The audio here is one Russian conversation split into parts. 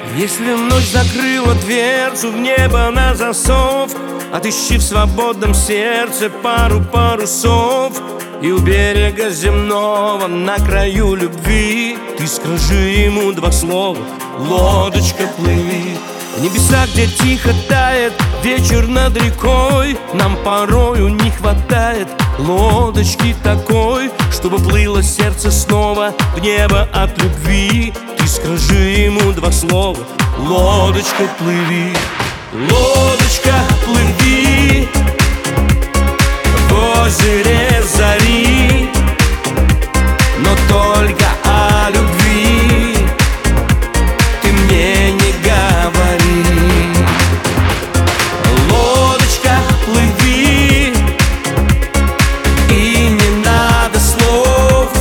Если ночь закрыла дверцу в небо на засов, отыщи в свободном сердце пару парусов, и у берега земного на краю любви ты скажи ему два слова: лодочка, плыви. В небесах, где тихо тает вечер над рекой, нам порою не хватает лодочки такой, чтобы плыло сердце снова в небо от любви. Ты скажи ему два слова: лодочка, плыви. Лодочка, плыви в озере зари, но только о любви ты мне не говори. Лодочка, плыви, и не надо слов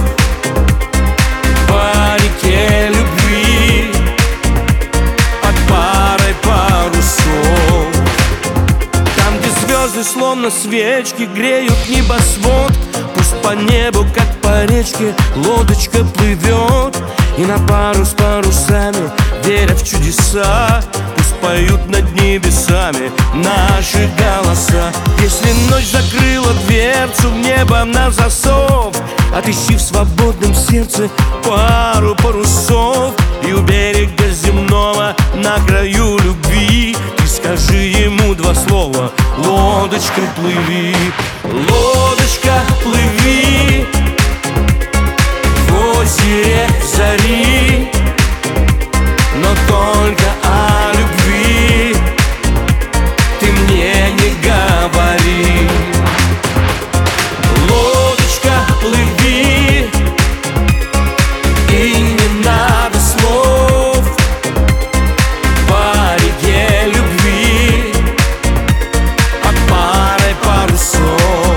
по реке любви под парой парусов. Там, где звезды словно свечки греют небосвод, пусть по небу, как по речке, лодочка плывет. И на пару с парусами, веря в чудеса, пусть поют над небесами наши голоса. Если ночь закрыла дверцу в небо на засов, отыщи в свободном сердце пару парусов, и у берега земного на краю любви ты скажи ему два слова: лодочка, плыви. Лодочка, плыви в озере зари, но только о любви ты мне не говори. Лодочка, плыви, и не надо слов по реке любви под парой парусов.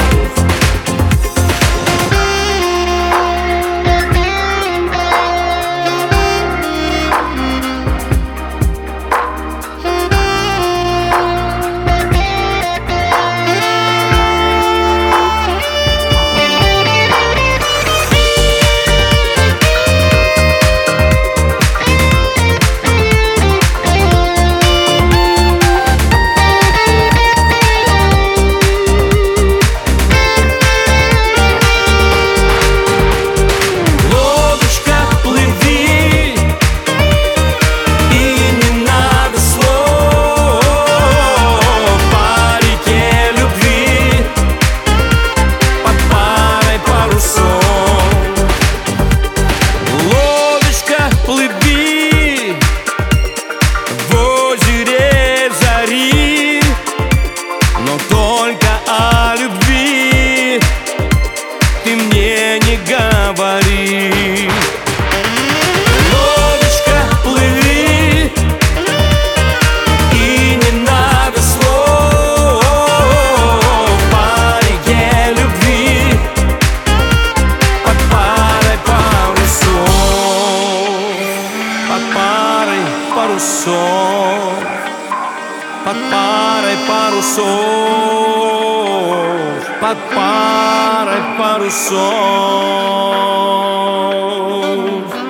Но только о любви ты мне не говори. Лодочка, плыви, и не надо слов по реке любви под парой парусов, под парой парусов, под парой парусов, под парой парусов.